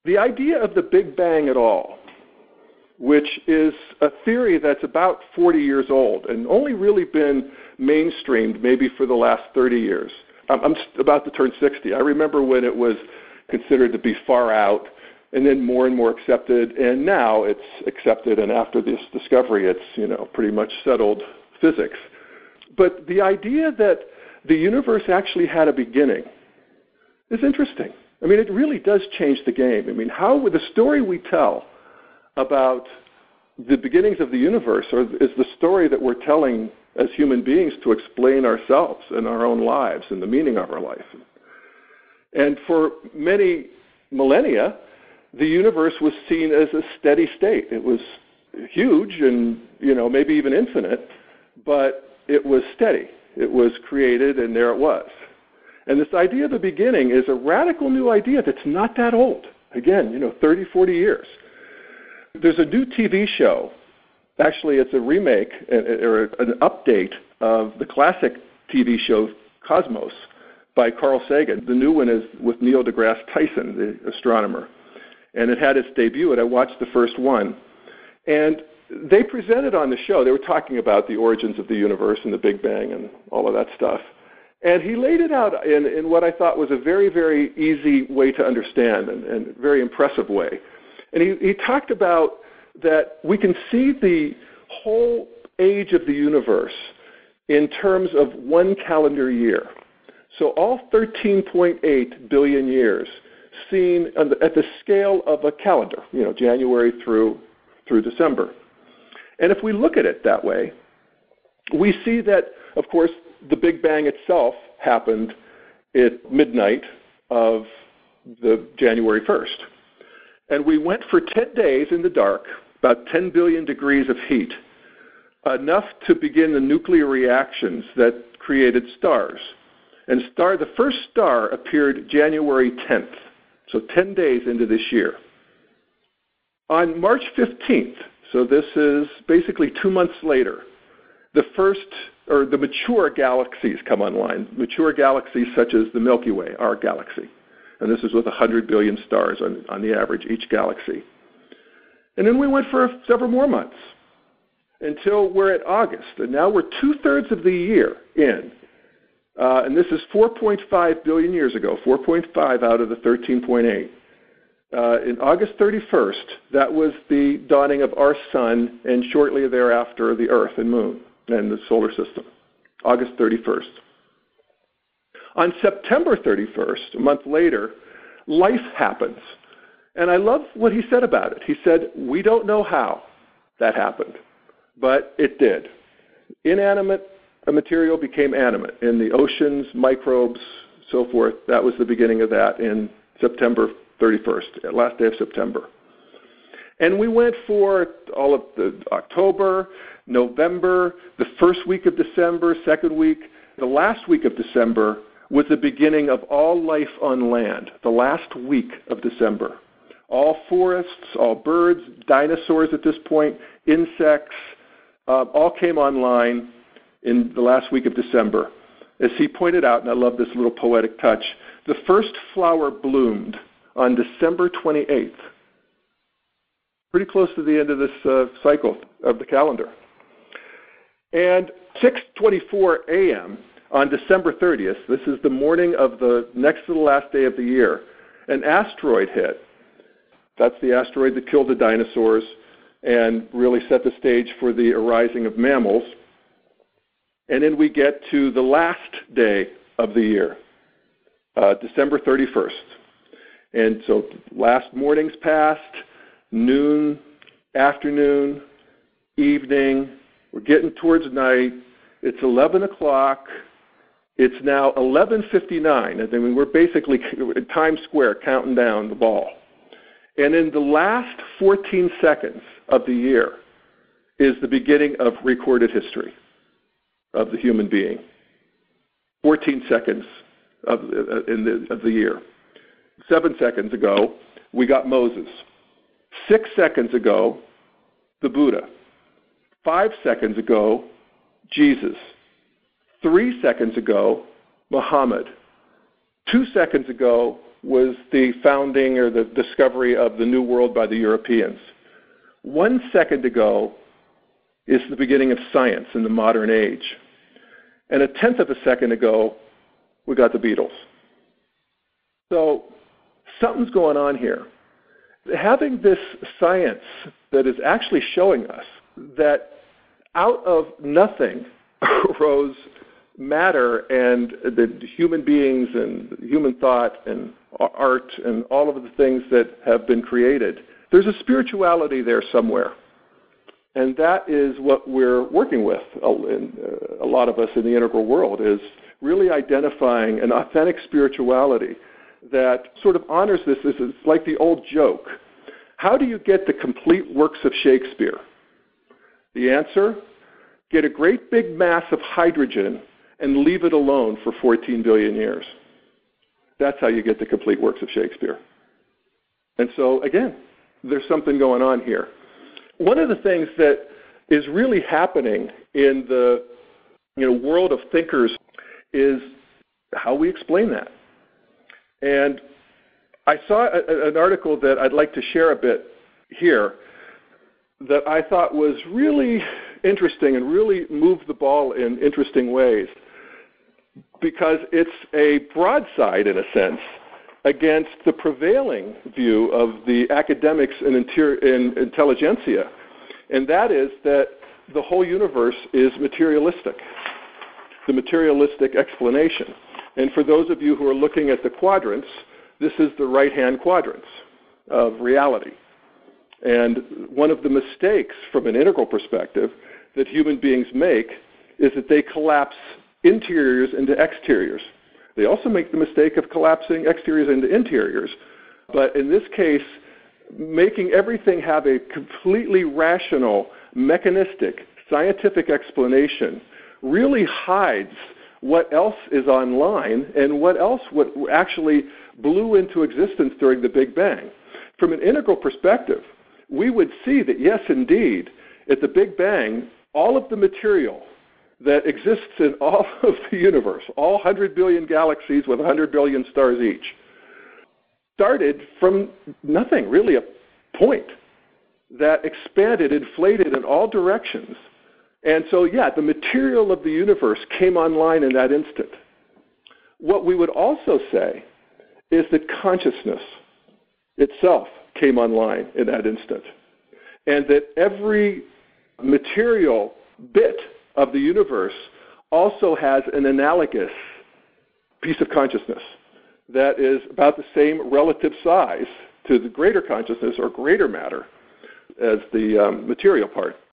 The idea of the Big Bang at all, which is a theory that's about 40 years old and only really been mainstreamed maybe for the last 30 years. I'm about to turn 60. I remember when it was considered to be far out and then more and more accepted, and now it's accepted, and after this discovery it's, pretty much settled physics. But the idea that the universe actually had a beginning is interesting. I mean, it really does change the game. I mean, how the story we tell about the beginnings of the universe is the story that we're telling as human beings to explain ourselves and our own lives and the meaning of our life. And for many millennia, the universe was seen as a steady state. It was huge and, maybe even infinite, but it was steady. It was created, and there it was. And this idea of the beginning is a radical new idea that's not that old. Again, 30, 40 years. There's a new TV show. Actually, it's a remake or an update of the classic TV show Cosmos by Carl Sagan. The new one is with Neil deGrasse Tyson, the astronomer. And it had its debut, and I watched the first one. And they presented on the show, they were talking about the origins of the universe and the Big Bang and all of that stuff. And he laid it out in what I thought was a very, very easy way to understand and very impressive way. And he talked about that we can see the whole age of the universe in terms of one calendar year. So all 13.8 billion years seen at the scale of a calendar, January through December. And if we look at it that way, we see that, of course, the Big Bang itself happened at midnight of the January 1st. And we went for 10 days in the dark, about 10 billion degrees of heat, enough to begin the nuclear reactions that created stars. And the first star appeared January 10th, so 10 days into this year. On March 15th, so this is basically 2 months later, the mature galaxies come online, mature galaxies such as the Milky Way, our galaxy. And this is with 100 billion stars on the average, each galaxy. And then we went for several more months until we're at August. And now we're 2/3 of the year in. And this is 4.5 billion years ago, 4.5 out of the 13.8. In August 31st, that was the dawning of our sun, and shortly thereafter, the Earth and Moon and the solar system, August 31st. On September 31st, a month later, life happens. And I love what he said about it. He said, we don't know how that happened, but it did. Inanimate material became animate in the oceans, microbes, so forth. That was the beginning of that in September 31st, last day of September. And we went for all of the October, November, the first week of December, second week. The last week of December was the beginning of all life on land, the last week of December. All forests, all birds, dinosaurs at this point, insects, all came online in the last week of December. As he pointed out, and I love this little poetic touch, the first flower bloomed on December 28th. Pretty close to the end of this cycle of the calendar. And 6:24 a.m. on December 30th, this is the morning of the next to the last day of the year, an asteroid hit. That's the asteroid that killed the dinosaurs and really set the stage for the arising of mammals. And then we get to the last day of the year, December 31st. And so last morning's passed, noon, afternoon, evening, we're getting towards night. It's 11 o'clock. It's now 11:59. I mean, we're basically in Times Square counting down the ball. And in the last 14 seconds of the year is the beginning of recorded history of the human being. 14 seconds of the year. 7 seconds ago, we got Moses. 6 seconds ago, the Buddha. 5 seconds ago, Jesus. 3 seconds ago, Muhammad. 2 seconds ago, was the founding or the discovery of the New World by the Europeans. 1 second ago is the beginning of science in the modern age. And 1/10 of a second ago, we got the Beatles. So something's going on here. Having this science that is actually showing us that out of nothing arose matter and the human beings and human thought and art and all of the things that have been created. There's a spirituality there somewhere. And that is what we're working with, a lot of us in the integral world, is really identifying an authentic spirituality that sort of honors this. It's like the old joke. How do you get the complete works of Shakespeare? The answer? Get a great big mass of hydrogen and leave it alone for 14 billion years. That's how you get the complete works of Shakespeare. And so, again, there's something going on here. One of the things that is really happening in the world of thinkers is how we explain that. And I saw an article that I'd like to share a bit here that I thought was really interesting and really moved the ball in interesting ways, because it's a broadside, in a sense, against the prevailing view of the academics and intelligentsia, and that is that the whole universe is materialistic, the materialistic explanation. And for those of you who are looking at the quadrants, this is the right-hand quadrants of reality. And one of the mistakes from an integral perspective that human beings make is that they collapse interiors into exteriors. They also make the mistake of collapsing exteriors into interiors. But in this case, making everything have a completely rational, mechanistic, scientific explanation really hides what else is online and what actually blew into existence during the Big Bang. From an integral perspective, we would see that, yes, indeed, at the Big Bang, all of the material that exists in all of the universe, all 100 billion galaxies with 100 billion stars each, started from nothing, really a point that expanded, inflated in all directions. And so, yeah, the material of the universe came online in that instant. What we would also say is that consciousness itself came online in that instant, and that every material bit of the universe also has an analogous piece of consciousness that is about the same relative size to the greater consciousness or greater matter as the material part.